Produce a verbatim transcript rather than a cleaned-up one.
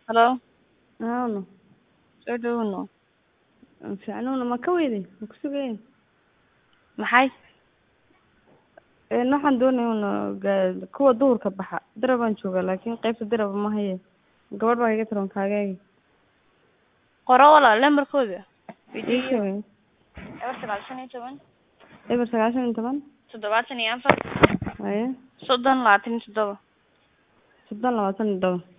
Hello. Aawno. Soo dhawno. Fiicnuna ma ka weyday ma ku sugeen Maxay? ee waxaan doonayaa kuwa duurka baxa darab aan joogaa laakiin qaybta darab ma haye gabadh baa iga tiran kaagayga Qoro walaal lambarkooda. Video. Eber sagaal shan iyo toban. eber sagaashan iyo toban Toddobaatan iyo afar. haye Soddon labaatan iyo toddoba. soddon labaatan iyo todoba